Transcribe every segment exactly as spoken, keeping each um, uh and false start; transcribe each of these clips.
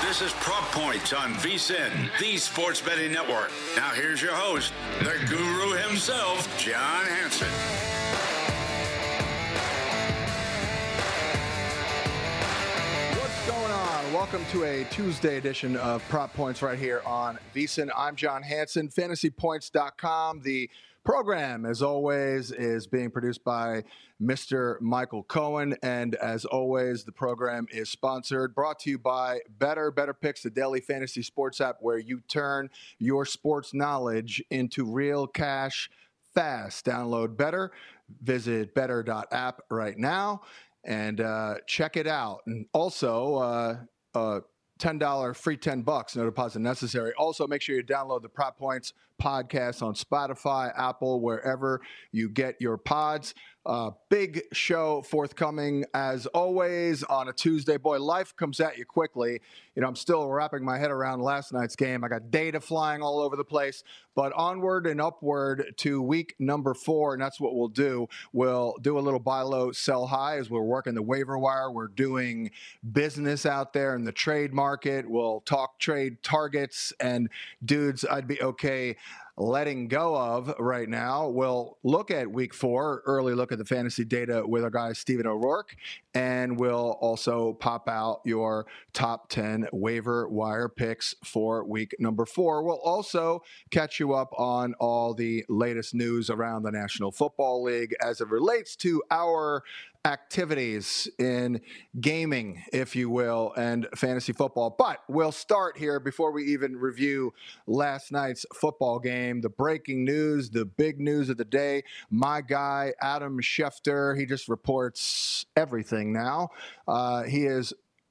This is Prop Points on VSiN, the sports betting network. Now here's your host, the guru himself, John Hansen. What's going on? Welcome to a Tuesday edition of Prop Points right here on VSiN. I'm John Hansen, fantasy points dot com. The program, as always, is being produced by Mister Michael Cohen. And as always, the program is sponsored, brought to you by Better. Better Picks, the daily fantasy sports app where you turn your sports knowledge into real cash fast. Download Better. Visit better dot app right now and uh, check it out. And also, uh, uh, ten dollars free ten bucks, no deposit necessary. Also, make sure you download the Prop Points podcast on Spotify, Apple, wherever you get your pods. Uh, big show forthcoming, as always, on a Tuesday. Boy, life comes at you quickly. You know, I'm still wrapping my head around last night's game. I got data flying all over the place, but onward and upward to week number four, and that's what we'll do. We'll do a little buy low, sell high as we're working the waiver wire. We're doing business out there in the trade market. We'll talk trade targets and dudes I'd be okay letting go of right now. We'll look at week four, early look at the fantasy data with our guy Stephen O'Rourke, and we'll also pop out your top ten waiver wire picks for week number four. We'll also catch you up on all the latest news around the National Football League as it relates to our activities in gaming, if you will, and fantasy football. But we'll start here before we even review last night's football game. The breaking news, the big news of the day. My guy, Adam Schefter, he just reports everything now. Uh, he has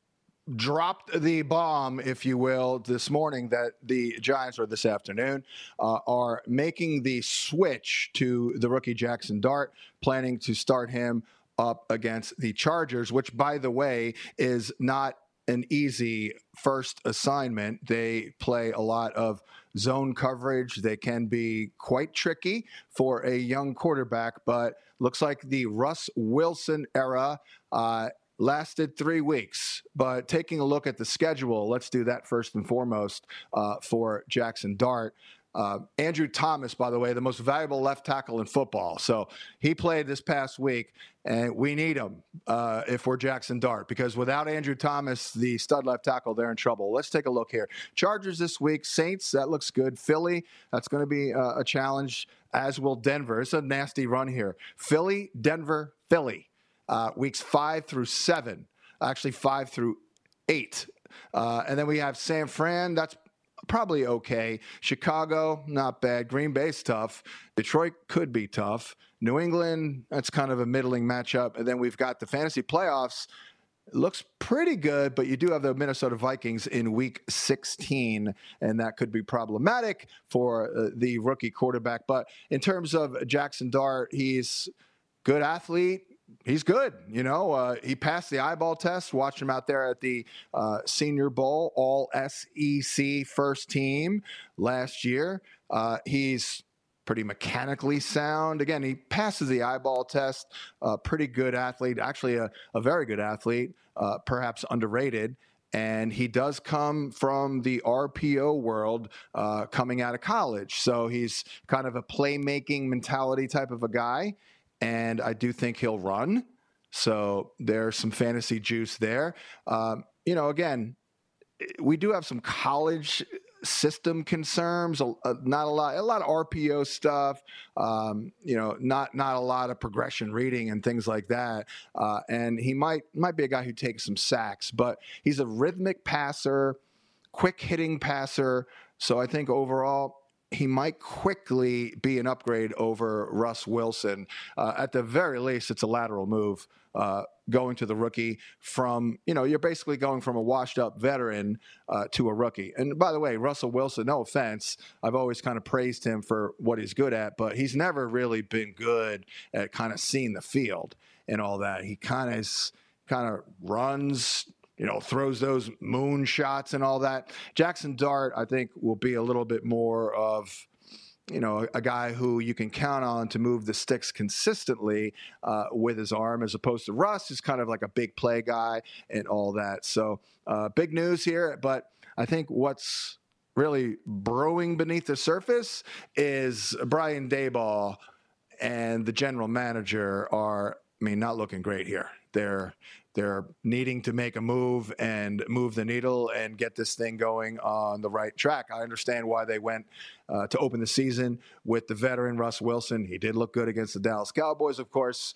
dropped the bomb, if you will, this morning that the Giants, or this afternoon, uh, are making the switch to the rookie Jackson Dart, planning to start him up against the Chargers, which, by the way, is not an easy first assignment. They play a lot of zone coverage. They can be quite tricky for a young quarterback, but looks like the Russ Wilson era uh, lasted three weeks. But taking a look at the schedule, let's do that first and foremost uh, for Jackson Dart. Uh, Andrew Thomas, by the way, the most valuable left tackle in football. So he played this past week, and we need him uh, if we're Jackson Dart, because without Andrew Thomas, the stud left tackle, they're in trouble. Let's take a look here. Chargers this week, Saints, that looks good. Philly, that's going to be uh, a challenge, as will Denver. It's a nasty run here. Philly, Denver, Philly, uh, weeks five through seven, actually five through eight. Uh, and then we have San Fran, that's probably okay. Chicago, not bad. Green Bay's tough. Detroit could be tough. New England, that's kind of a middling matchup. And then we've got the fantasy playoffs. It looks pretty good, but you do have the Minnesota Vikings in week sixteen, and that could be problematic for uh, the rookie quarterback. But in terms of Jackson Dart, he's good athlete. He's good. You know, uh, he passed the eyeball test. Watched him out there at the uh, Senior Bowl, all S E C first team last year. Uh, he's pretty mechanically sound. Again, he passes the eyeball test. Uh, pretty good athlete, actually a, a very good athlete, uh, perhaps underrated. And he does come from the R P O world uh, coming out of college. So he's kind of a playmaking mentality type of a guy. And I do think he'll run. So there's some fantasy juice there. Um, you know, again, we do have some college system concerns, uh, not a lot, a lot of R P O stuff, um, you know, not not a lot of progression reading and things like that. Uh, and he might might be a guy who takes some sacks, but he's a rhythmic passer, quick hitting passer. So I think overall, he might quickly be an upgrade over Russ Wilson. Uh, at the very least, it's a lateral move uh, going to the rookie from, you know, you're basically going from a washed up veteran uh, to a rookie. And by the way, Russell Wilson, no offense, I've always kind of praised him for what he's good at, but he's never really been good at kind of seeing the field and all that. He kind of kind of runs, you know, throws those moon shots and all that. Jackson Dart, I think, will be a little bit more of you know, a, a guy who you can count on to move the sticks consistently uh, with his arm, as opposed to Russ, who's kind of like a big play guy and all that. So uh, big news here. But I think what's really brewing beneath the surface is Brian Daboll and the general manager are, I mean, not looking great here. They're they're needing to make a move and move the needle and get this thing going on the right track. I understand why they went uh, to open the season with the veteran Russ Wilson. He did look good against the Dallas Cowboys, of course.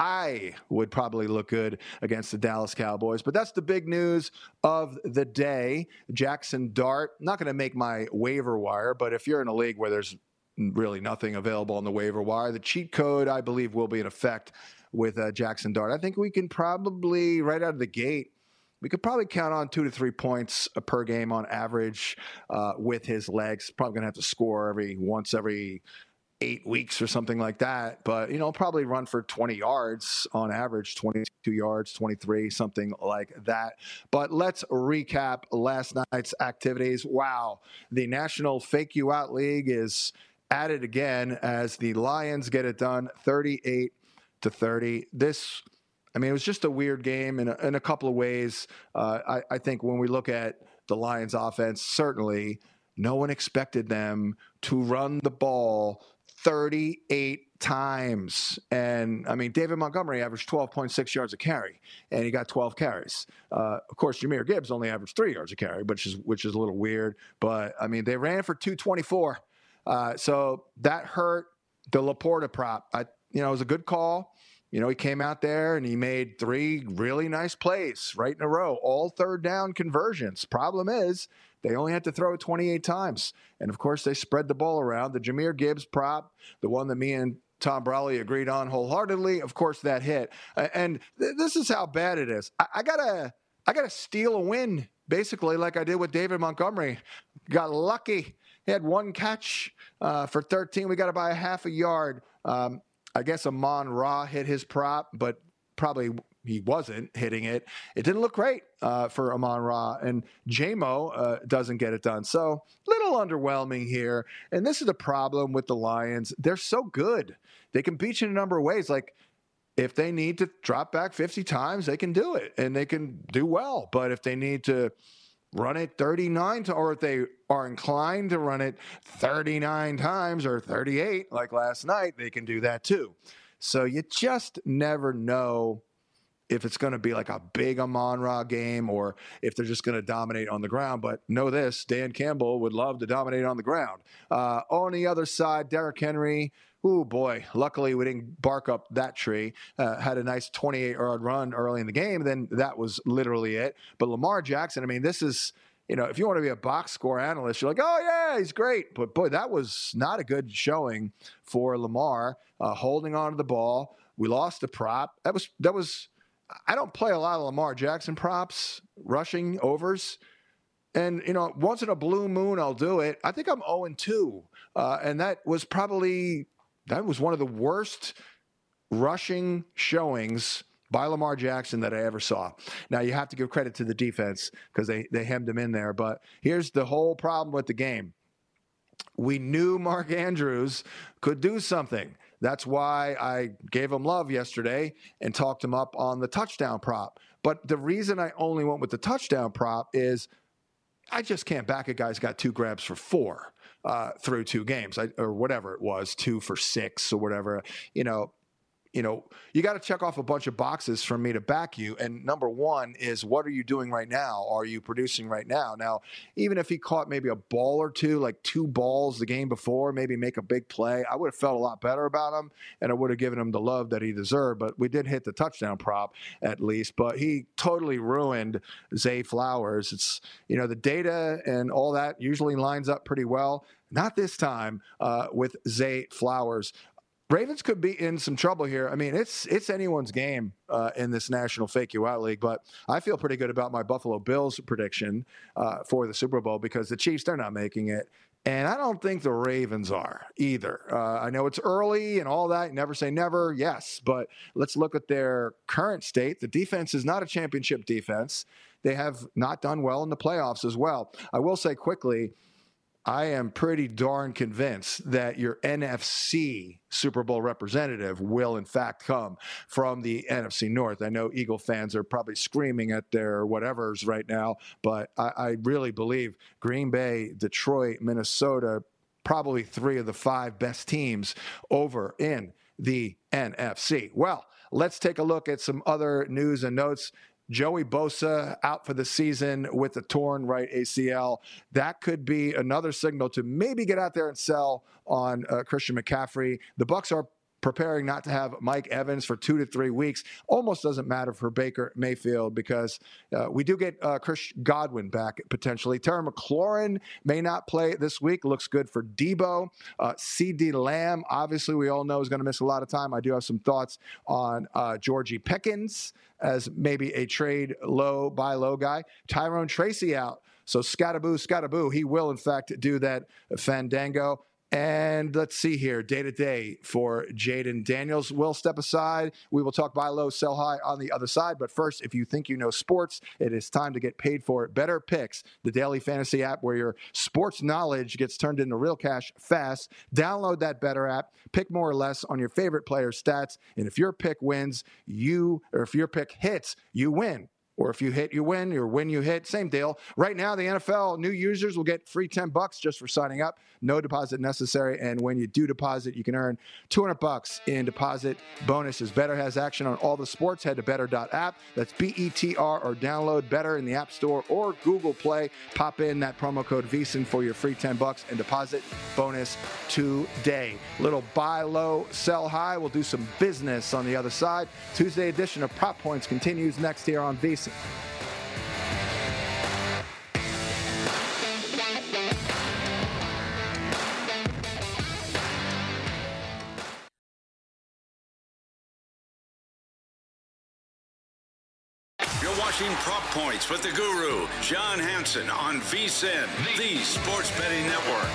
I would probably look good against the Dallas Cowboys. But that's the big news of the day. Jackson Dart, not going to make my waiver wire, but if you're in a league where there's really nothing available on the waiver wire, the cheat code, I believe, will be in effect with uh, Jackson Dart. I think we can probably, right out of the gate, we could probably count on two to three points per game on average uh, with his legs. Probably going to have to score every once every eight weeks or something like that. But, you know, probably run for twenty yards on average, twenty-two yards, twenty-three, something like that. But let's recap last night's activities. Wow. The National Fake You Out League is at it again as the Lions get it done thirty-eight to thirty. This, I mean, it was just a weird game in a, in a couple of ways. Uh, I, I think when we look at the Lions offense, certainly no one expected them to run the ball thirty-eight times. And, I mean, David Montgomery averaged twelve point six yards a carry, and he got twelve carries. Uh, of course, Jahmyr Gibbs only averaged three yards a carry, which is which is a little weird. But, I mean, they ran for two twenty-four. Uh, so that hurt the Laporta prop. I, you know, it was a good call. You know, he came out there and he made three really nice plays right in a row, all third down conversions. Problem is, they only had to throw it twenty-eight times. And, of course, they spread the ball around. The Jahmyr Gibbs prop, the one that me and Tom Brawley agreed on wholeheartedly, of course, that hit. And th- this is how bad it is. I, I gotta, I gotta steal a win, basically, like I did with David Montgomery. Got lucky. He had one catch uh, for thirteen. We got to buy a half a yard. Um, I guess Amon Ra hit his prop, but probably he wasn't hitting it. It didn't look great uh, for Amon Ra, and J-Mo uh, doesn't get it done. So little underwhelming here. And this is the problem with the Lions. They're so good. They can beat you in a number of ways. Like, if they need to drop back fifty times, they can do it, and they can do well. But if they need to run it thirty-nine to, or if they are inclined to run it thirty-nine times or thirty-eight like last night, they can do that too. So you just never know if it's going to be like a big Amon-Ra game or if they're just going to dominate on the ground. But know this, Dan Campbell would love to dominate on the ground. Uh, on the other side, Derrick Henry, oh boy, luckily we didn't bark up that tree. Uh, had a nice twenty-eight-yard run early in the game. Then that was literally it. But Lamar Jackson, I mean, this is, you know, if you want to be a box score analyst, you're like, oh, yeah, he's great. But, boy, that was not a good showing for Lamar, uh, holding on to the ball. We lost the prop. That was that was – I don't play a lot of Lamar Jackson props, rushing overs. And, you know, once in a blue moon, I'll do it. I think I'm oh and two. Uh, and that was probably – that was one of the worst rushing showings by Lamar Jackson that I ever saw. Now, you have to give credit to the defense because they, they hemmed him in there. But here's the whole problem with the game. We knew Mark Andrews could do something. That's why I gave him love yesterday and talked him up on the touchdown prop. But the reason I only went with the touchdown prop is I just can't back a guy's got two grabs for four. Uh, through two games I, or whatever it was, two for six or whatever, you know, you know, you got to check off a bunch of boxes for me to back you. And number one is, what are you doing right now? Are you producing right now? Now, even if he caught maybe a ball or two, like two balls the game before, maybe make a big play, I would have felt a lot better about him and I would have given him the love that he deserved. But we did hit the touchdown prop at least, but he totally ruined Zay Flowers. It's, you know, the data and all that usually lines up pretty well. Not this time uh, with Zay Flowers. Ravens could be in some trouble here. I mean, it's it's anyone's game uh, in this National Fake You Out League, but I feel pretty good about my Buffalo Bills prediction uh, for the Super Bowl because the Chiefs, they're not making it. And I don't think the Ravens are either. Uh, I know it's early and all that. Never say never, yes. But let's look at their current state. The defense is not a championship defense. They have not done well in the playoffs as well. I will say quickly, I am pretty darn convinced that your N F C Super Bowl representative will, in fact, come from the N F C North. I know Eagle fans are probably screaming at their whatevers right now, but I, I really believe Green Bay, Detroit, Minnesota, probably three of the five best teams over in the N F C. Well, let's take a look at some other news and notes. Joey Bosa out for the season with a torn right A C L. That could be another signal to maybe get out there and sell on uh, Christian McCaffrey. The Bucs are preparing not to have Mike Evans for two to three weeks. Almost doesn't matter for Baker Mayfield because uh, we do get uh, Chris Godwin back potentially. Terry McLaurin may not play this week. Looks good for Debo. Uh, C D Lamb, obviously we all know is going to miss a lot of time. I do have some thoughts on uh, Georgie Pickens as maybe a trade low, buy low guy. Tyrone Tracy out. So scataboo, scataboo. He will, in fact, do that fandango. And let's see here, day-to-day for Jaden Daniels. We'll step aside. We will talk buy low, sell high on the other side. But first, if you think you know sports, it is time to get paid for it. Better Picks, the daily fantasy app where your sports knowledge gets turned into real cash fast. Download that Better app. Pick more or less on your favorite player's stats. And if your pick wins, you, or if your pick hits, you win. Or if you hit, you win, or win, you hit. Same deal. Right now, the N F L new users will get free ten bucks just for signing up. No deposit necessary. And when you do deposit, you can earn two hundred bucks in deposit bonuses. Better has action on all the sports. Head to better dot app. That's B E T R, or download Better in the App Store or Google Play. Pop in that promo code VSiN for your free ten bucks and deposit bonus today. Little buy low, sell high. We'll do some business on the other side. Tuesday edition of Prop Points continues next here on VSiN. You're watching Prop Points with the Guru, John Hansen, on VSiN, the Sports Betting Network.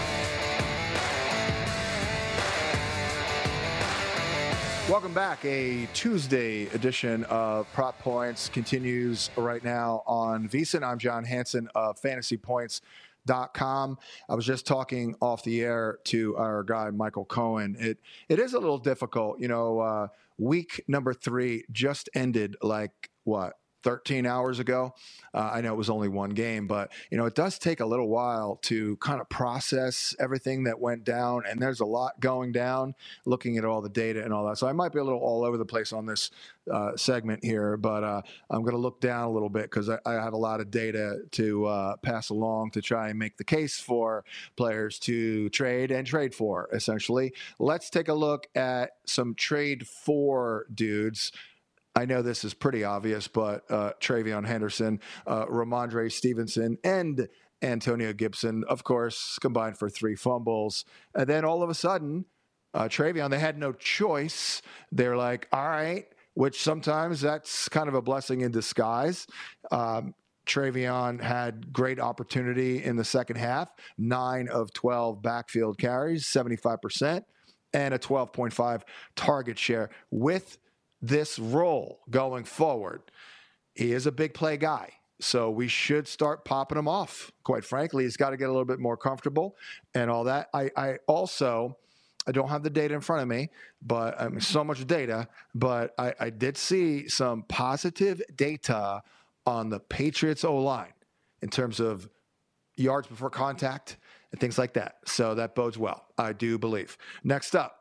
Welcome back. A Tuesday edition of Prop Points continues right now on VSiN. I'm John Hansen of fantasy points dot com. I was just talking off the air to our guy, Michael Cohen. It It is a little difficult. You know, uh, week number three just ended like, what, thirteen hours ago. Uh, I know it was only one game, but, you know, it does take a little while to kind of process everything that went down. And there's a lot going down, looking at all the data and all that. So I might be a little all over the place on this uh, segment here, but uh, I'm going to look down a little bit because I, I have a lot of data to uh, pass along to try and make the case for players to trade and trade for, essentially. Let's take a look at some trade for dudes. I know this is pretty obvious, but uh, Travion Henderson, uh, Ramondre Stevenson, and Antonio Gibson, of course, combined for three fumbles. And then all of a sudden, uh, Travion, they had no choice. They're like, all right, which sometimes that's kind of a blessing in disguise. Um, Travion had great opportunity in the second half, nine of twelve backfield carries, seventy-five percent, and a twelve point five target share with this role going forward. He is a big play guy, so we should start popping him off. Quite frankly, he's got to get a little bit more comfortable and all that. I, I also, I don't have the data in front of me, but I mean, so much data, but I, I did see some positive data on the Patriots O-line in terms of yards before contact and things like that. So that bodes well, I do believe. Next up.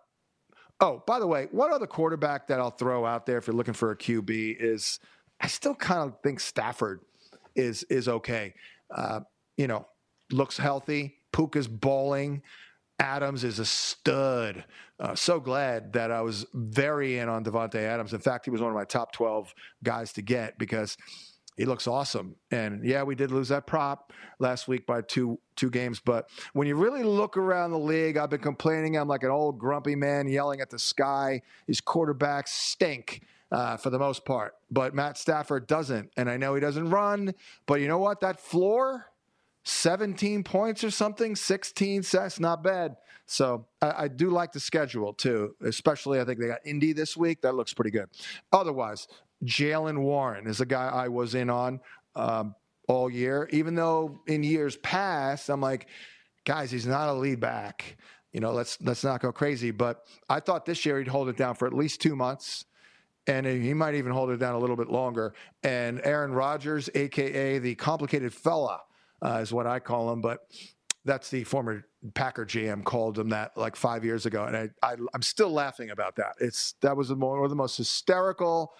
Oh, by the way, one other quarterback that I'll throw out there if you're looking for a Q B is I still kind of think Stafford is is okay. Uh, you know, looks healthy. Puka's balling. Adams is a stud. Uh, so glad that I was very in on Devontae Adams. In fact, he was one of my top twelve guys to get because he looks awesome. And, yeah, we did lose that prop last week by two two games. But when you really look around the league, I've been complaining. I'm like an old grumpy man yelling at the sky. These quarterbacks stink uh, for the most part. But Matt Stafford doesn't. And I know he doesn't run. But you know what? That floor, seventeen points or something, sixteen, that's not bad. So I, I do like the schedule, too. Especially I think they got Indy this week. That looks pretty good. Otherwise, Jaylen Warren is a guy I was in on um, all year, even though in years past, I'm like, guys, he's not a lead back. You know, let's let's not go crazy. But I thought this year he'd hold it down for at least two months. And he might even hold it down a little bit longer. And Aaron Rodgers, a k a the complicated fella, uh, is what I call him. But that's the former Packer G M called him that like five years ago. And I, I, I'm still laughing about that. It's That was one of the most hysterical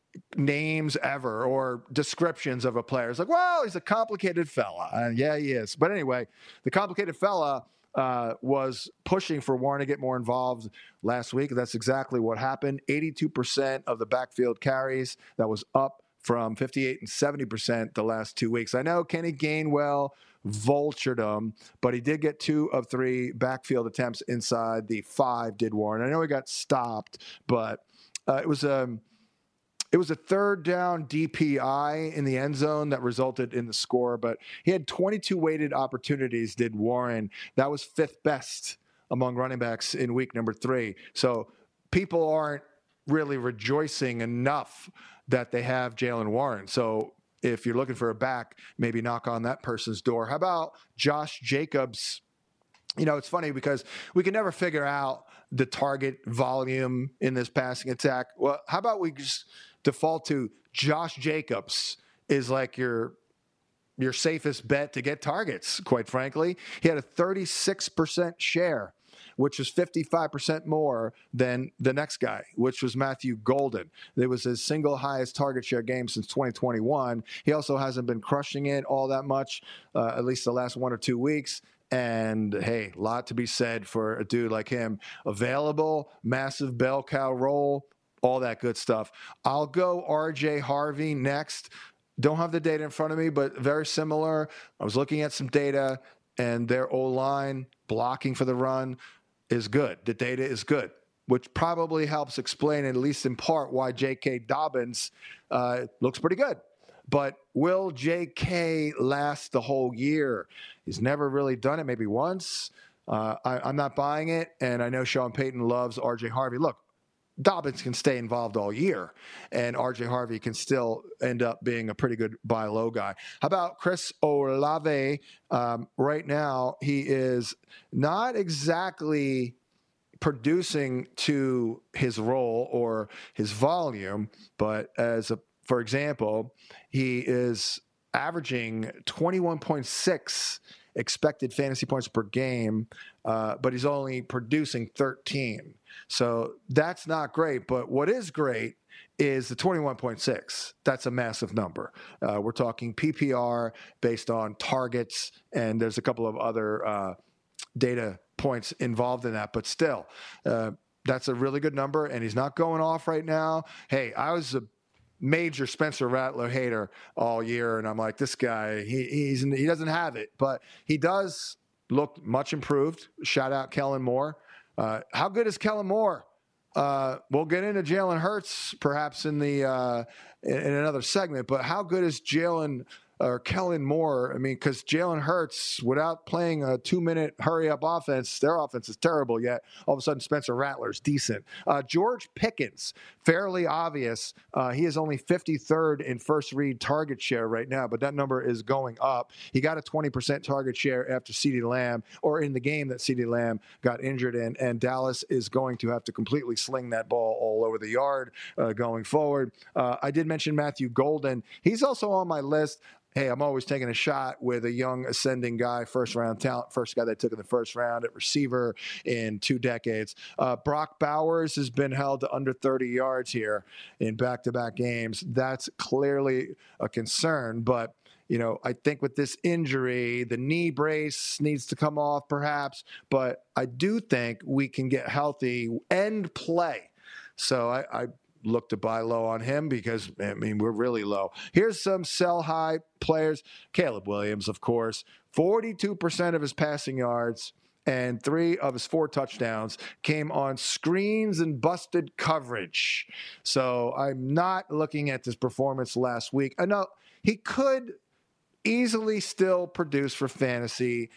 names ever, or descriptions of a player. It's like, well, he's a complicated fella. And yeah, he is. But anyway, the complicated fella uh, was pushing for Warren to get more involved last week. That's exactly what happened. eighty-two percent of the backfield carries. That was up from fifty-eight and seventy percent the last two weeks. I know Kenny Gainwell vultured him, but he did get two of three backfield attempts inside the five, did Warren. I know he got stopped, but uh, it was a... Um, It was a third down D P I in the end zone that resulted in the score, but he had twenty-two weighted opportunities, did Warren. That was fifth best among running backs in week number three. So people aren't really rejoicing enough that they have Jaylen Warren. So if you're looking for a back, maybe knock on that person's door. How about Josh Jacobs? You know, it's funny because we can never figure out the target volume in this passing attack. Well, how about we just default to Josh Jacobs is like your your safest bet to get targets, quite frankly. He had a thirty-six percent share, which was fifty-five percent more than the next guy, which was Matthew Golden. It was his single highest target share game since twenty twenty-one. He also hasn't been crushing it all that much, uh, at least the last one or two weeks. And, hey, a lot to be said for a dude like him. Available, massive bell cow role, all that good stuff. I'll go R J Harvey next. Don't have the data in front of me, but very similar. I was looking at some data, and their O-line blocking for the run is good. The data is good, which probably helps explain, at least in part, why J K. Dobbins uh, looks pretty good. But will J K last the whole year? He's never really done it, maybe once. Uh, I, I'm not buying it, and I know Sean Payton loves R J Harvey. Look, Dobbins can stay involved all year, and R J Harvey can still end up being a pretty good buy low guy. How about Chris Olave? Um, right now, he is not exactly producing to his role or his volume, but as a For example, he is averaging twenty-one point six expected fantasy points per game, uh, but he's only producing thirteen. So that's not great. But what is great is the twenty-one point six. That's a massive number. Uh, we're talking P P R based on targets, and there's a couple of other uh, data points involved in that. But still, uh, that's a really good number, and he's not going off right now. Hey, I was a major Spencer Rattler hater all year, and I'm like, this guy, he he's he doesn't have it, but he does look much improved. Shout out Kellen Moore. Uh, how good is Kellen Moore? Uh, we'll get into Jalen Hurts perhaps in the uh, in, in another segment, but how good is Jalen or Kellen Moore? I mean, because Jalen Hurts, without playing a two-minute hurry-up offense, their offense is terrible, yet all of a sudden Spencer Rattler's decent. Uh, George Pickens, fairly obvious. Uh, he is only fifty-third in first-read target share right now, but that number is going up. He got a twenty percent target share after CeeDee Lamb, or in the game that CeeDee Lamb got injured in, and Dallas is going to have to completely sling that ball all over the yard uh, going forward. Uh, I did mention Matthew Golden. He's also on my list. Hey, I'm always taking a shot with a young ascending guy, first round talent, first guy they took in the first round at receiver in two decades. Uh, Brock Bowers has been held to under thirty yards here in back-to-back games. That's clearly a concern, but you know, I think with this injury, the knee brace needs to come off perhaps, but I do think we can get healthy and play. So I, I look to buy low on him because, I mean, we're really low. Here's some sell high players. Caleb Williams, of course, forty-two percent of his passing yards and three of his four touchdowns came on screens and busted coverage. So I'm not looking at this performance last week. I know he could easily still produce for fantasy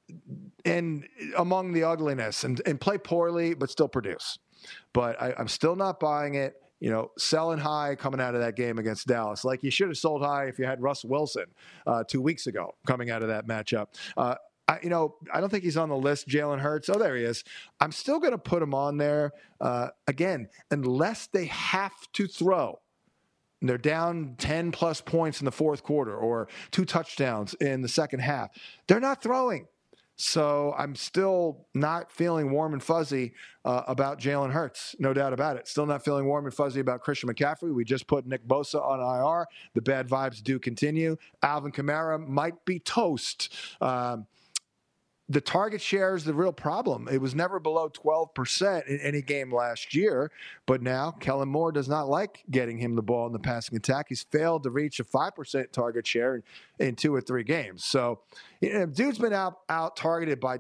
and among the ugliness and, and play poorly, but still produce. But I, I'm still not buying it. You know, selling high coming out of that game against Dallas. Like you should have sold high if you had Russ Wilson uh, two weeks ago coming out of that matchup. Uh, I, you know, I don't think he's on the list, Jalen Hurts. Oh, there he is. I'm still going to put him on there. Uh, again, unless they have to throw. And they're down ten plus points in the fourth quarter or two touchdowns in the second half. They're not throwing. So I'm still not feeling warm and fuzzy uh, about Jalen Hurts, no doubt about it. Still not feeling warm and fuzzy about Christian McCaffrey. We just put Nick Bosa on I R. The bad vibes do continue. Alvin Kamara might be toast. Um, The target share is the real problem. It was never below twelve percent in any game last year, but now Kellen Moore does not like getting him the ball in the passing attack. He's failed to reach a five percent target share in, in two or three games. So, you know, dude's been out, out targeted by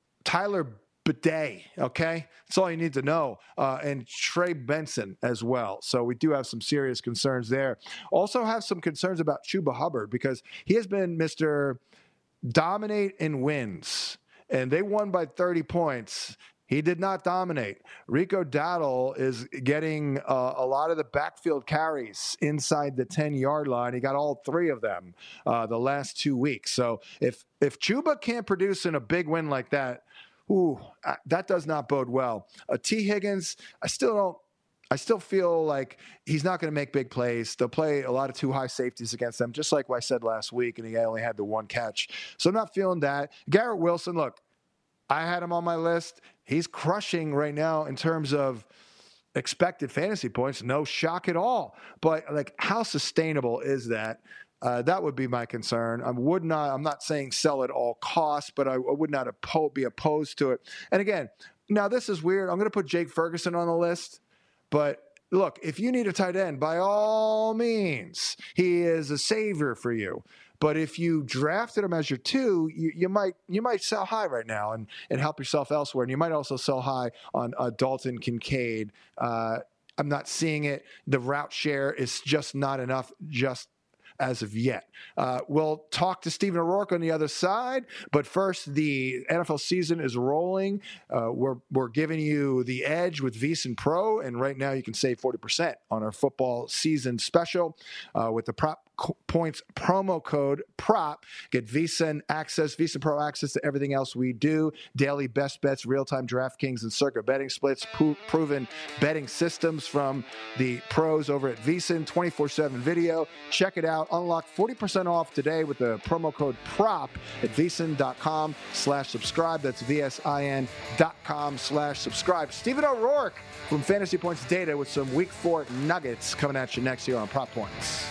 Tyler Bidet, okay? That's all you need to know. Uh, and Trey Benson as well. So we do have some serious concerns there. Also have some concerns about Chuba Hubbard because he has been Mister Dominate and wins. And they won by thirty points. He did not dominate. Rico Dowdle is getting uh, a lot of the backfield carries inside the ten-yard line. He got all three of them uh, the last two weeks. So if if Chuba can't produce in a big win like that, ooh, uh, that does not bode well. Uh, T. Higgins, I still don't. I still feel like he's not going to make big plays. They'll play a lot of too high safeties against them, just like I said last week, and he only had the one catch. So I'm not feeling that. Garrett Wilson, look, I had him on my list. He's crushing right now in terms of expected fantasy points. No shock at all. But, like, how sustainable is that? Uh, that would be my concern. I would not. I'm not saying sell at all costs, but I, I would not oppo- be opposed to it. And, again, now this is weird. I'm going to put Jake Ferguson on the list. But look, if you need a tight end, by all means, he is a savior for you. But if you drafted him as your two, you, you might you might sell high right now and, and help yourself elsewhere. And you might also sell high on uh, Dalton Kincaid. Uh, I'm not seeing it. The route share is just not enough just as of yet. Uh, we'll talk to Stephen O'Rourke on the other side, but first, the N F L season is rolling. Uh, we're we're giving you the edge with VSiN Pro, and right now you can save forty percent on our football season special uh, with the Prop Points promo code PROP. Get VSiN access, VSiN Pro access to everything else we do. Daily best bets, real-time DraftKings and Circa betting splits, pro- proven betting systems from the pros over at VSiN, twenty-four seven video. Check it out. Unlock forty percent off today with the promo code PROP at VSiN.com slash subscribe. That's V-S-I-N dot com slash subscribe. Stephen O'Rourke from Fantasy Points Data with some week four nuggets coming at you next year on Prop Points.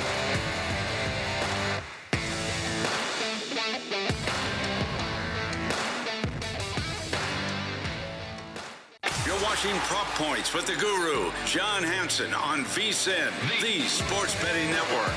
You're watching Prop Points with the Guru, John Hansen, on VSiN, the Sports Betting Network.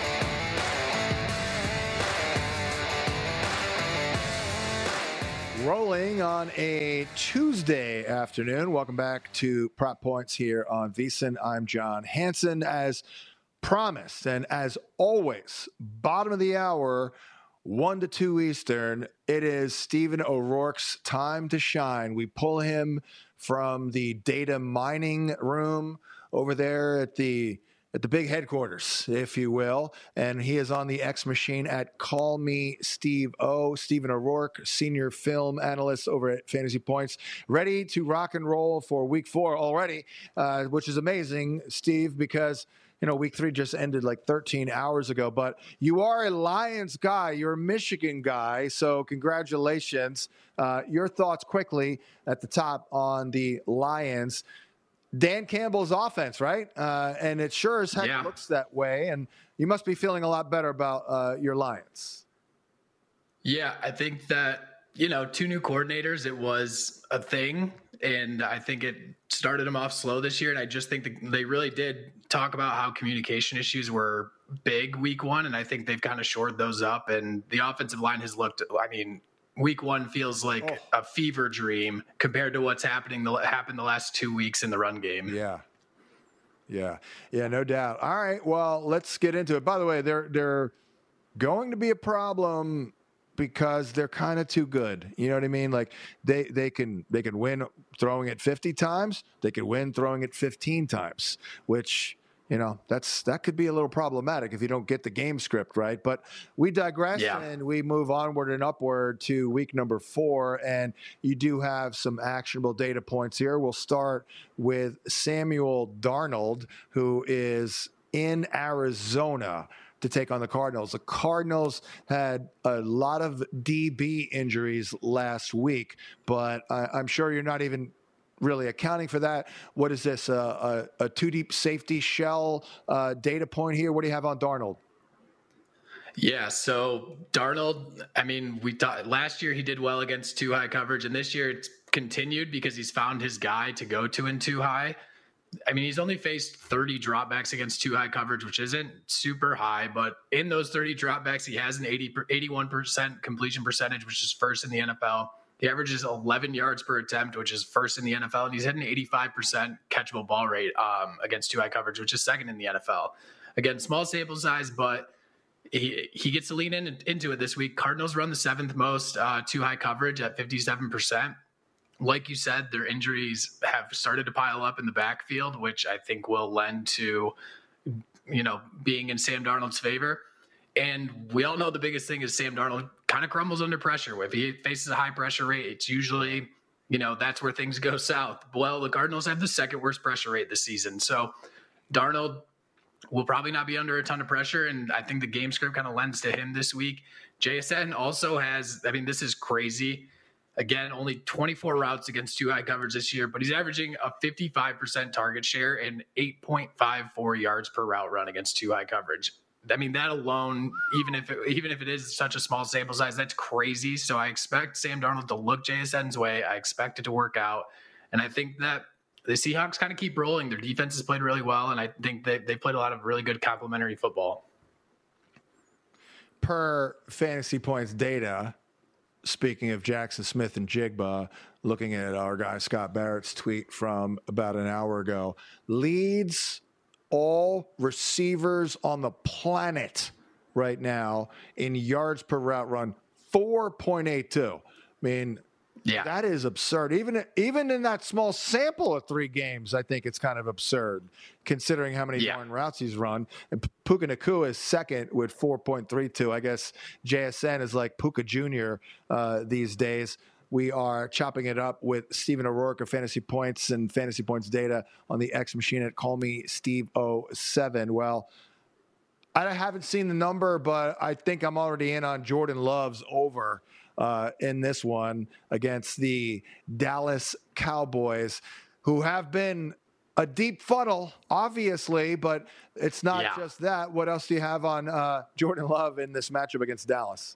Rolling on a Tuesday afternoon. Welcome back to Prop Points here on VSiN. I'm John Hansen. As promised, and as always, bottom of the hour, one to two Eastern, it is Stephen O'Rourke's time to shine. We pull him from the data mining room over there at the at the big headquarters, if you will, and he is on the X machine at Call Me Steve O. Stephen O'Rourke, senior film analyst over at Fantasy Points, ready to rock and roll for week four already, uh, which is amazing, Steve, because you know, week three just ended like thirteen hours ago, but you are a Lions guy. You're a Michigan guy, so congratulations. Uh, your thoughts quickly at the top on the Lions. Dan Campbell's offense, right? Uh, and it sure as heck yeah. looks that way, and you must be feeling a lot better about uh, your Lions. Yeah, I think that, you know, two new coordinators, it was a thing, and I think it started them off slow this year, and I just think that they really did talk about how communication issues were big week one, and I think they've kind of shored those up, and the offensive line has looked, I mean, week one feels like oh. a fever dream compared to what's happening the, happened the last two weeks in the run game. Yeah. Yeah. Yeah, no doubt. All right, well, let's get into it. By the way, they're they're going to be a problem because they're kind of too good. You know what I mean? Like they, they can they can win throwing it fifty times. They can win throwing it fifteen times, which, you know, that's that could be a little problematic if you don't get the game script right. But we digress Yeah. and we move onward and upward to week number four. And you do have some actionable data points here. We'll start with Samuel Darnold, who is in Arizona to take on the Cardinals. The Cardinals had a lot of D B injuries last week, but I, I'm sure you're not even really accounting for that. What is this, uh, a, a two-deep safety shell uh, data point here? What do you have on Darnold? Yeah, so Darnold, I mean, we thought last year he did well against two high coverage, and this year it's continued because he's found his guy to go to in two high. I mean, he's only faced thirty dropbacks against two high coverage, which isn't super high, but in those thirty dropbacks, he has an eighty, eighty-one percent completion percentage, which is first in the N F L. He averages eleven yards per attempt, which is first in the N F L, and he's had an eighty-five percent catchable ball rate um, against two high coverage, which is second in the N F L. Again, small sample size, but he he gets to lean in into it this week. Cardinals run the seventh most uh, two high coverage at fifty-seven percent. Like you said, their injuries have started to pile up in the backfield, which I think will lend to, you know, being in Sam Darnold's favor. And we all know the biggest thing is Sam Darnold kind of crumbles under pressure. If he faces a high pressure rate, it's usually, you know, that's where things go south. Well, the Cardinals have the second worst pressure rate this season. So Darnold will probably not be under a ton of pressure. And I think the game script kind of lends to him this week. J S N also has, I mean, this is crazy. Again, only twenty-four routes against two high coverage this year, but he's averaging a fifty-five percent target share and eight point five four yards per route run against two high coverage. I mean, that alone, even if it, even if it is such a small sample size, that's crazy. So I expect Sam Darnold to look J S N's way. I expect it to work out. And I think that the Seahawks kind of keep rolling. Their defense has played really well, and I think they, they played a lot of really good complementary football. Per Fantasy Points data, speaking of Jackson Smith and Jigba, looking at our guy Scott Barrett's tweet from about an hour ago, leads all receivers on the planet right now in yards per route run, four point eight two. I mean, yeah, that is absurd. Even even in that small sample of three games, I think it's kind of absurd considering how many yeah. foreign routes he's run. And Puka Nacua is second with four point three two. I guess J S N is like Puka Junior uh, these days. We are chopping it up with Stephen O'Rourke of Fantasy Points and Fantasy Points Data on the X Machine at Call Me Steve oh seven. Well, I haven't seen the number, but I think I'm already in on Jordan Love's over uh, in this one against the Dallas Cowboys, who have been a deep funnel, obviously, but it's not yeah. just that. What else do you have on uh, Jordan Love in this matchup against Dallas?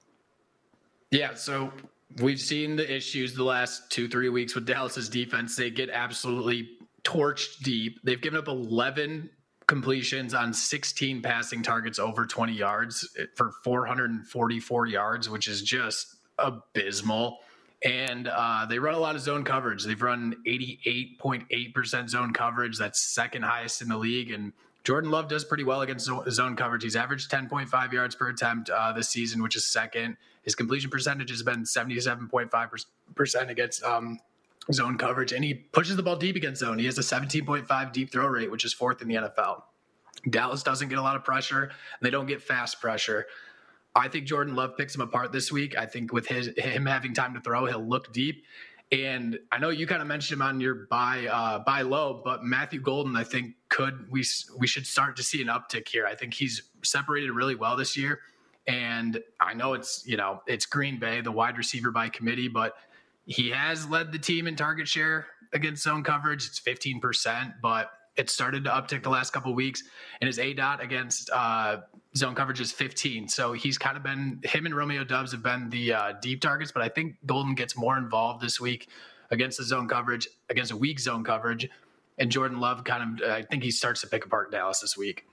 Yeah, so we've seen the issues the last two, three weeks with Dallas's defense. They get absolutely torched deep. They've given up eleven completions on sixteen passing targets over twenty yards for four hundred forty-four yards, which is just abysmal. And uh, they run a lot of zone coverage. They've run eighty-eight point eight percent zone coverage. That's second highest in the league. And Jordan Love does pretty well against zone coverage. He's averaged ten point five yards per attempt uh, this season, which is second. His completion percentage has been seventy-seven point five percent against um, zone coverage, and he pushes the ball deep against zone. He has a seventeen point five deep throw rate, which is fourth in the N F L. Dallas doesn't get a lot of pressure, and they don't get fast pressure. I think Jordan Love picks him apart this week. I think with his him having time to throw, he'll look deep. And I know you kind of mentioned him on your buy uh, buy low, but Matthew Golden, I think could we we should start to see an uptick here. I think he's separated really well this year. And I know it's, you know, it's Green Bay, the wide receiver by committee, but he has led the team in target share against zone coverage. It's fifteen percent, but it started to uptick the last couple of weeks. And his A DOT against uh, zone coverage is fifteen. So he's kind of been, him and Romeo Doubs have been the uh, deep targets, but I think Golden gets more involved this week against the zone coverage, against a weak zone coverage. And Jordan Love kind of, I think he starts to pick apart Dallas this week.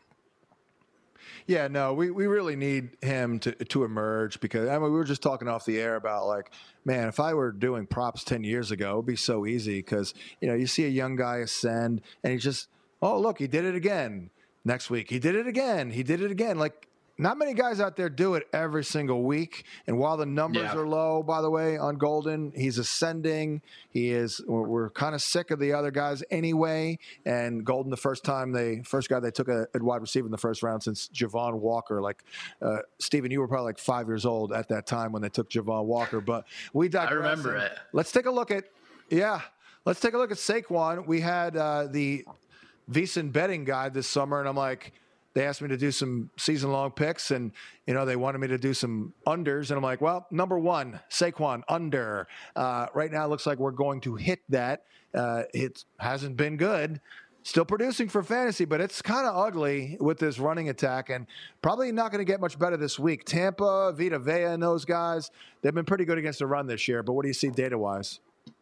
Yeah, no, we, we really need him to to emerge because, I mean, we were just talking off the air about, like, man, if I were doing props ten years ago, it would be so easy because, you know, you see a young guy ascend and he just, oh, look, he did it again. Next week, he did it again. He did it again. Like, not many guys out there do it every single week. And while the numbers yeah. are low, by the way, on Golden, he's ascending. He is. We're, we're kind of sick of the other guys anyway. And Golden, the first time they, first guy they took a, a wide receiver in the first round since Javon Walker. Like uh, Steven, you were probably like five years old at that time when they took Javon Walker. But we digress. I remember it. Let's take a look at. Yeah, let's take a look at Saquon. We had uh, the VSiN betting guide this summer, and I'm like, they asked me to do some season-long picks, and, you know, they wanted me to do some unders, and I'm like, well, number one, Saquon, under. Uh, right now it looks like we're going to hit that. Uh, it hasn't been good. Still producing for fantasy, but it's kind of ugly with this running attack, and probably not going to get much better this week. Tampa, Vita Vea, and those guys, they've been pretty good against the run this year, but what do you see data-wise?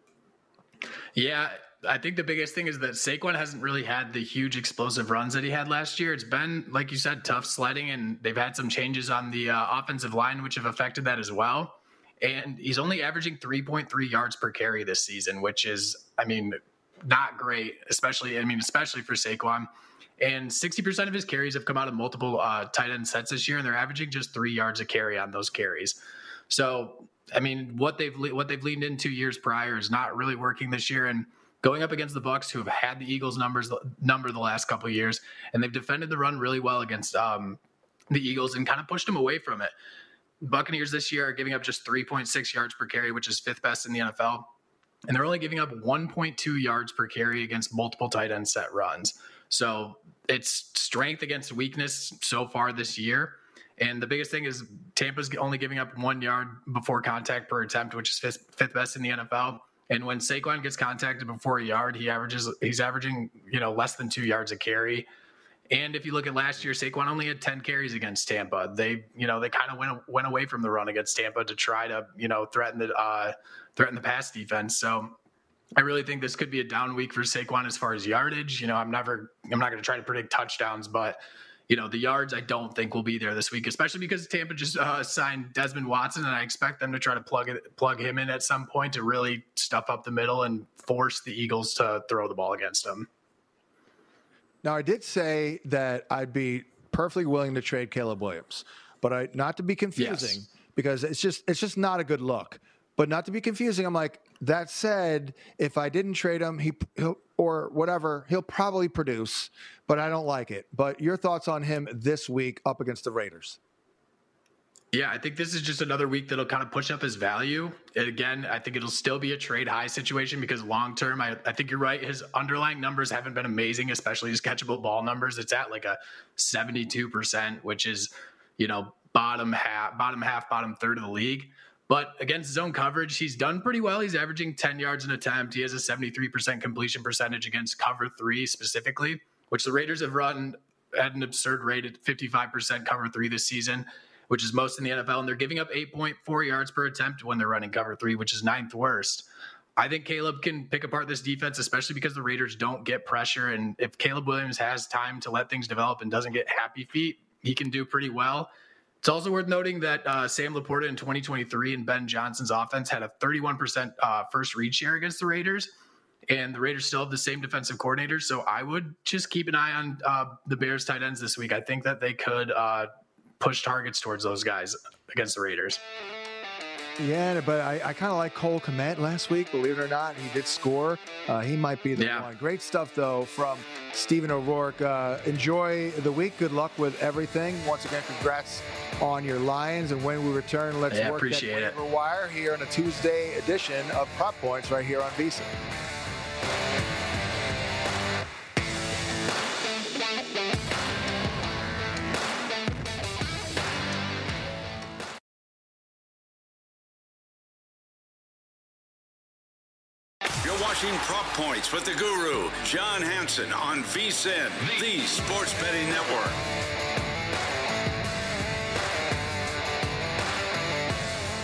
Yeah, I think the biggest thing is that Saquon hasn't really had the huge explosive runs that he had last year. It's been, like you said, tough sledding, and they've had some changes on the uh, offensive line, which have affected that as well. And he's only averaging three point three yards per carry this season, which is, I mean, not great, especially, I mean, especially for Saquon. And sixty percent of his carries have come out of multiple uh, tight end sets this year, and they're averaging just three yards a carry on those carries. So, I mean, what they've what they've leaned into years prior is not really working this year. And going up against the Bucs, who have had the Eagles' numbers number the last couple of years, and they've defended the run really well against um, the Eagles and kind of pushed them away from it. Buccaneers this year are giving up just three point six yards per carry, which is fifth best in the N F L. And they're only giving up one point two yards per carry against multiple tight end set runs. So it's strength against weakness so far this year. And the biggest thing is Tampa's only giving up one yard before contact per attempt, which is fifth, fifth best in the N F L. And when Saquon gets contacted before a yard, he averages he's averaging, you know, less than two yards a carry. And if you look at last year, Saquon only had ten carries against Tampa. They, you know, they kind of went went away from the run against Tampa to try to, you know, threaten the uh, threaten the pass defense. So I really think this could be a down week for Saquon as far as yardage. You know, I'm never I'm not going to try to predict touchdowns, but you know, the yards I don't think will be there this week, especially because Tampa just uh, signed Desmond Watson, and I expect them to try to plug it, plug him in at some point to really stuff up the middle and force the Eagles to throw the ball against them. Now, I did say that I'd be perfectly willing to trade Caleb Williams, but I not to be confusing yes. because it's just it's just not a good look. But not to be confusing, I'm like, that said, if I didn't trade him, he he'll, or whatever, he'll probably produce, but I don't like it. But your thoughts on him this week up against the Raiders? Yeah, I think this is just another week that'll kind of push up his value. And again, I think it'll still be a trade high situation because long term, I, I think you're right. His underlying numbers haven't been amazing, especially his catchable ball numbers. It's at like a seventy-two percent, which is, you know, bottom half, bottom half, bottom third of the league. But against zone coverage, he's done pretty well. He's averaging ten yards an attempt. He has a seventy-three percent completion percentage against cover three specifically, which the Raiders have run at an absurd rate at fifty-five percent cover three this season, which is most in the N F L. And they're giving up eight point four yards per attempt when they're running cover three, which is ninth worst. I think Caleb can pick apart this defense, especially because the Raiders don't get pressure. And if Caleb Williams has time to let things develop and doesn't get happy feet, he can do pretty well. It's also worth noting that uh, Sam Laporta in twenty twenty-three and Ben Johnson's offense had a thirty-one percent uh, first read share against the Raiders, and the Raiders still have the same defensive coordinator. So I would just keep an eye on uh, the Bears tight ends this week. I think that they could uh, push targets towards those guys against the Raiders. Yeah, but I, I kind of like Cole Kmet last week. Believe it or not, he did score. Uh, he might be the yeah. one. Great stuff, though, from Stephen O'Rourke. Uh, enjoy the week. Good luck with everything. Once again, congrats on your Lions. And when we return, let's yeah, work that waiver wire here on a Tuesday edition of Prop Points right here on VSiN. Watching Prop Points with the Guru, John Hansen on VSiN, the Sports Betting Network.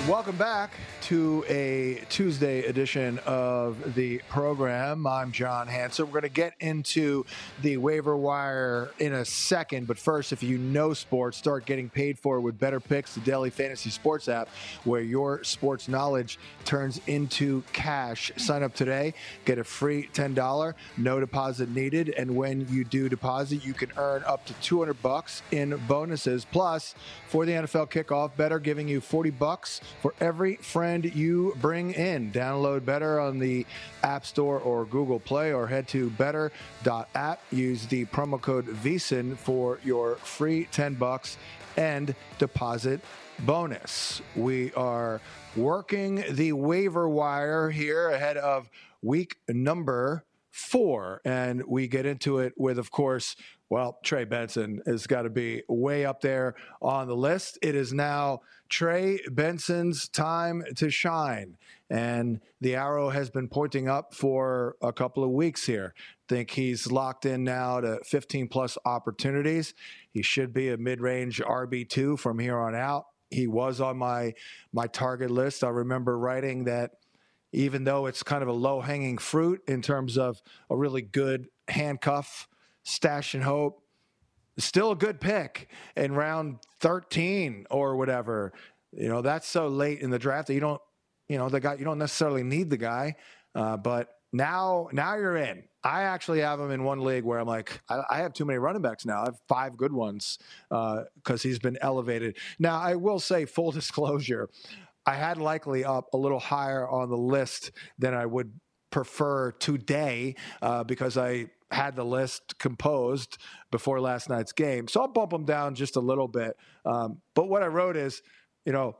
Welcome back to a Tuesday edition of the program. I'm John Hanson. We're going to get into the waiver wire in a second, but first, if you know sports, start getting paid for it with Better Picks, the daily fantasy sports app, where your sports knowledge turns into cash. Sign up today, get a free ten dollars, no deposit needed, and when you do deposit, you can earn up to two hundred bucks in bonuses. Plus, for the N F L kickoff, Better giving you forty bucks for every friend you bring in. Download Better on the App Store or Google Play, or head to better dot app. Use the promo code VSiN for your free ten bucks and deposit bonus. We are working the waiver wire here ahead of week number four, and we get into it with, of course, well, Trey Benson has got to be way up there on the list. It is now Trey Benson's time to shine, and the arrow has been pointing up for a couple of weeks here. I think he's locked in now to fifteen plus opportunities. He should be a mid-range R B two from here on out. He was on my my target list. I remember writing that even though it's kind of a low-hanging fruit in terms of a really good handcuff, stash and hope, still a good pick in round thirteen or whatever. You know, that's so late in the draft that you don't, you know, the guy, you don't necessarily need the guy. Uh, but now, now you're in. I actually have him in one league where I'm like, I, I have too many running backs now. I have five good ones because uh, he's been elevated. Now, I will say, full disclosure, I had Likely up a little higher on the list than I would prefer today uh, because I had the list composed before last night's game. So I'll bump them down just a little bit. Um, but what I wrote is, you know,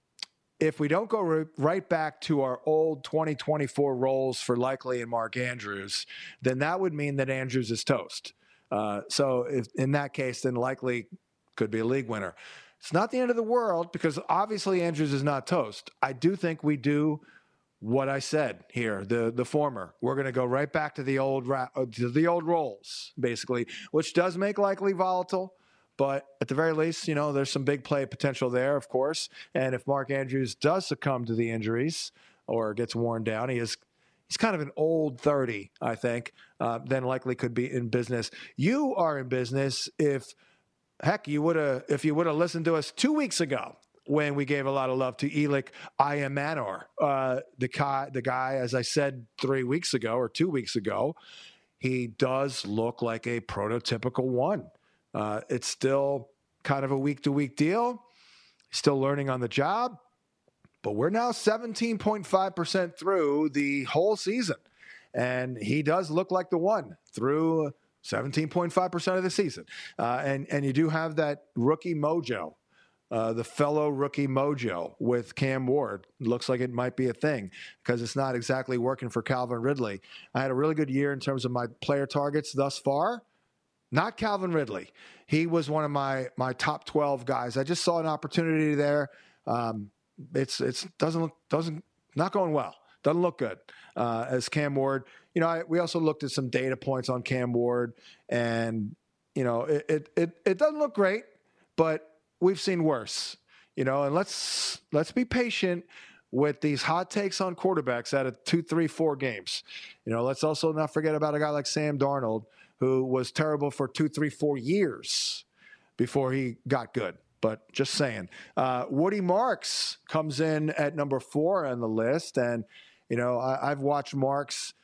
if we don't go re- right back to our old twenty twenty-four roles for Likely and Mark Andrews, then that would mean that Andrews is toast. Uh, so if in that case, then Likely could be a league winner. It's not the end of the world because obviously Andrews is not toast. I do think we do what I said here, the the former. We're going to go right back to the old ra- to the old roles, basically, which does make Likely volatile. But at the very least, you know, there's some big play potential there, of course. And if Mark Andrews does succumb to the injuries or gets worn down, he is he's kind of an old thirty, I think, uh, then Likely could be in business. You are in business if, heck, you would have if you would have listened to us two weeks ago when we gave a lot of love to Elik Iemanor, uh, the guy, the guy, as I said three weeks ago or two weeks ago, he does look like a prototypical one. Uh, it's still kind of a week-to-week deal. Still learning on the job. But we're now seventeen point five percent through the whole season. And he does look like the one through seventeen point five percent of the season. Uh, and, and you do have that rookie mojo, uh, the fellow rookie mojo with Cam Ward. Looks like it might be a thing because it's not exactly working for Calvin Ridley. I had a really good year in terms of my player targets thus far. Not Calvin Ridley. He was one of my my top twelve guys. I just saw an opportunity there. Um, it's it's doesn't look doesn't not going well. Doesn't look good uh, as Cam Ward. You know, I, we also looked at some data points on Cam Ward, and you know, it it it, it doesn't look great, but we've seen worse. You know, and let's let's be patient with these hot takes on quarterbacks out of two, three, four games. You know, let's also not forget about a guy like Sam Darnold, who was terrible for two, three, four years before he got good. But just saying. Uh, Woody Marks comes in at number four on the list. And, you know, I, I've watched Marks,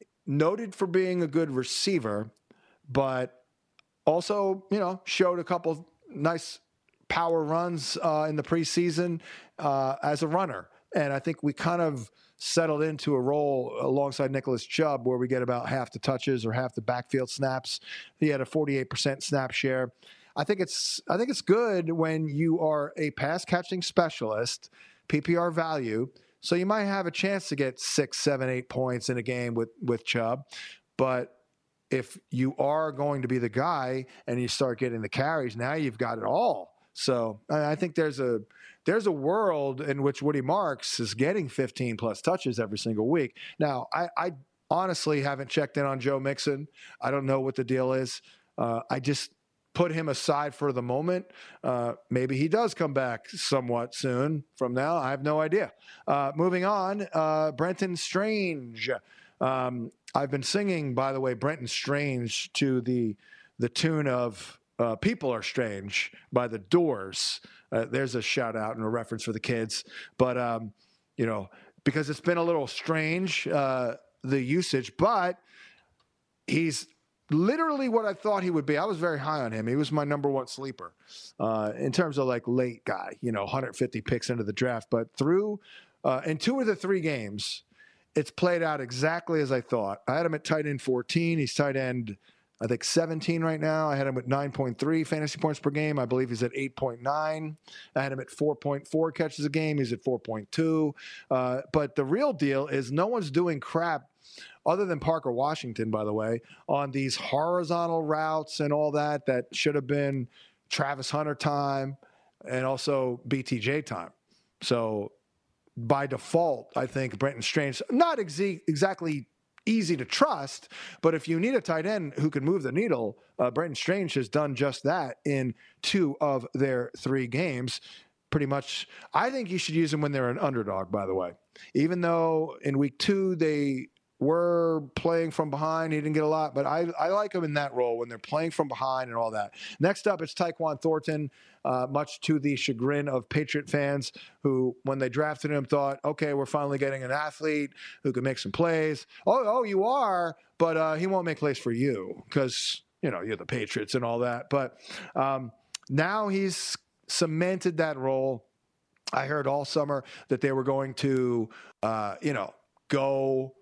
noted for being a good receiver, but also, you know, showed a couple nice power runs uh, in the preseason uh, as a runner. And I think we kind of settled into a role alongside Nicholas Chubb where we get about half the touches or half the backfield snaps. He had a forty-eight percent snap share. I think it's I think it's good when you are a pass catching specialist, P P R value. So you might have a chance to get six, seven, eight points in a game with, with Chubb. But if you are going to be the guy and you start getting the carries, now you've got it all. So I think there's a there's a world in which Woody Marks is getting fifteen plus touches every single week. Now, I, I honestly haven't checked in on Joe Mixon. I don't know what the deal is. Uh, I just put him aside for the moment. Uh, maybe he does come back somewhat soon from now. I have no idea. Uh, moving on, uh, Brenton Strange. Um, I've been singing, by the way, Brenton Strange to the the tune of uh, People Are Strange by The Doors. Uh, there's a shout out and a reference for the kids. But, um, you know, because it's been a little strange, uh, the usage, but he's literally what I thought he would be. I was very high on him. He was my number one sleeper uh, in terms of like late guy, you know, one hundred fifty picks into the draft. But through uh, in two of the three games, it's played out exactly as I thought. I had him at tight end fourteen. He's tight end, I think, seventeen right now. I had him at nine point three fantasy points per game. I believe he's at eight point nine. I had him at four point four catches a game. He's at four point two. Uh, but the real deal is no one's doing crap other than Parker Washington, by the way, on these horizontal routes and all that that should have been Travis Hunter time and also B T J time. So by default, I think Brenton Strange, not exa- exactly easy to trust, but if you need a tight end who can move the needle, uh, Brenton Strange has done just that in two of their three games. Pretty much, I think you should use them when they're an underdog, by the way. Even though in week two they were playing from behind. He didn't get a lot, but I, I like him in that role when they're playing from behind and all that. Next up, it's Tyquan Thornton, uh, much to the chagrin of Patriot fans who, when they drafted him, thought, okay, we're finally getting an athlete who can make some plays. Oh, oh, you are, but uh, he won't make plays for you because, you know, you're the Patriots and all that. But um, now he's cemented that role. I heard all summer that they were going to, uh, you know, go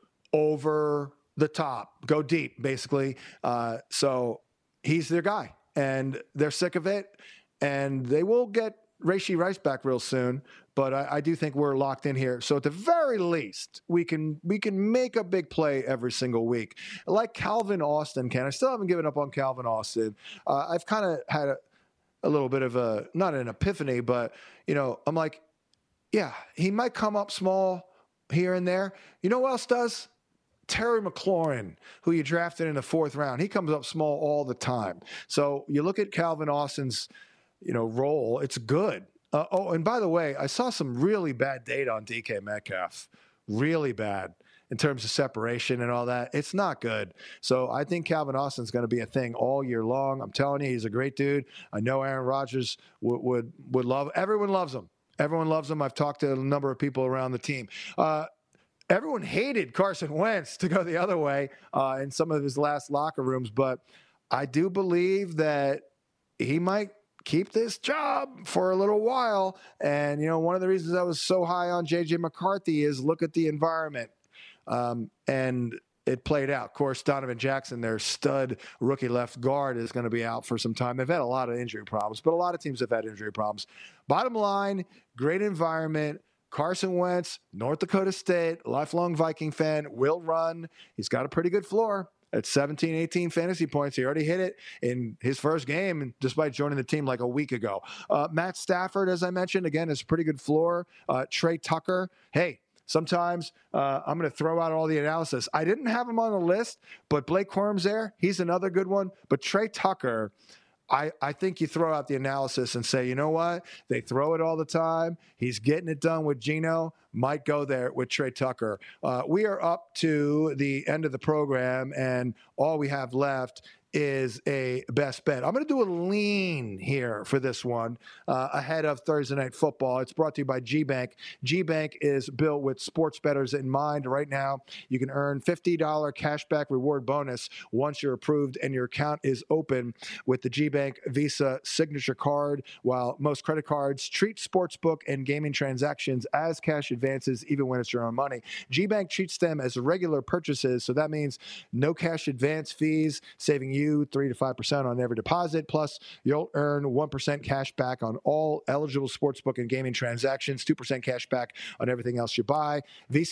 over the top, go deep, basically. Uh, so he's their guy, and they're sick of it, and they will get Rashee Rice back real soon. But I, I do think we're locked in here. So at the very least, we can we can make a big play every single week, like Calvin Austin can. I still haven't given up on Calvin Austin. Uh, I've kind of had a, a little bit of a, not an epiphany, but, you know, I'm like, yeah, he might come up small here and there. You know what else does? Terry McLaurin, who you drafted in the fourth round, he comes up small all the time. So you look at Calvin Austin's, you know, role, it's good. Uh, oh, and by the way, I saw some really bad data on D K Metcalf, really bad in terms of separation and all that. It's not good. So I think Calvin Austin's going to be a thing all year long. I'm telling you, he's a great dude. I know Aaron Rodgers would would, would love. Everyone loves him. Everyone loves him. I've talked to a number of people around the team. Uh, Everyone hated Carson Wentz to go the other way uh, in some of his last locker rooms, but I do believe that he might keep this job for a little while. And, you know, one of the reasons I was so high on J J McCarthy is look at the environment. Um, and it played out. Of course, Donovan Jackson, their stud rookie left guard, is going to be out for some time. They've had a lot of injury problems, but a lot of teams have had injury problems. Bottom line, great environment. Carson Wentz, North Dakota State, lifelong Viking fan, will run. He's got a pretty good floor at seventeen, eighteen fantasy points. He already hit it in his first game, despite joining the team like a week ago. Uh, Matt Stafford, as I mentioned, again, is a pretty good floor. Uh, Trey Tucker, hey, sometimes uh, I'm going to throw out all the analysis. I didn't have him on the list, but Blake Corum's there. He's another good one. But Trey Tucker, I, I think you throw out the analysis and say, you know what? They throw it all the time. He's getting it done with Geno. Might go there with Trey Tucker. Uh, we are up to the end of the program, and all we have left is a best bet. I'm going to do a lean here for this one uh, ahead of Thursday Night Football. It's brought to you by G-Bank. G-Bank is built with sports bettors in mind. Right now, you can earn fifty dollars cashback reward bonus once you're approved and your account is open with the G-Bank Visa Signature Card, while most credit cards treat sportsbook and gaming transactions as cash advances, even when it's your own money. G-Bank treats them as regular purchases, so that means no cash advance fees, saving you you three to five percent on every deposit. Plus, you'll earn one percent cash back on all eligible sportsbook and gaming transactions, two percent cash back on everything else you buy.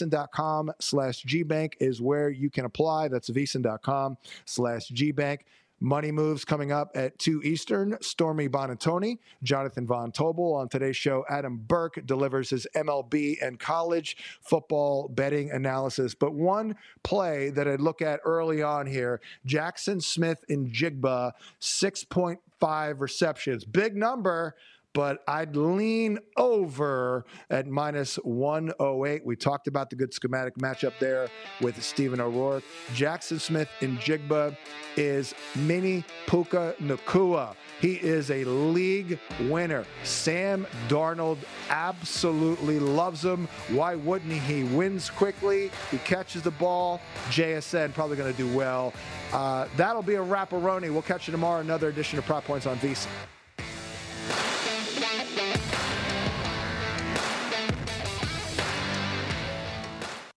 VSiN.com slash GBank is where you can apply. That's VSiN.com slash GBank. Money Moves coming up at two Eastern. Stormy Bonatoni, Jonathan Von Tobel. On today's show, Adam Burke delivers his M L B and college football betting analysis. But one play that I'd look at early on here, Jackson Smith-Njigba, six point five receptions. Big number, but I'd lean over at minus one oh eight. We talked about the good schematic matchup there with Stephen O'Rourke. Jackson Smith-Njigba is mini Puka Nacua. He is a league winner. Sam Darnold absolutely loves him. Why wouldn't he? He wins quickly. He catches the ball. J S N probably going to do well. Uh, that'll be a wrap-a-roni. We'll catch you tomorrow. Another edition of Prop Points on VSiN.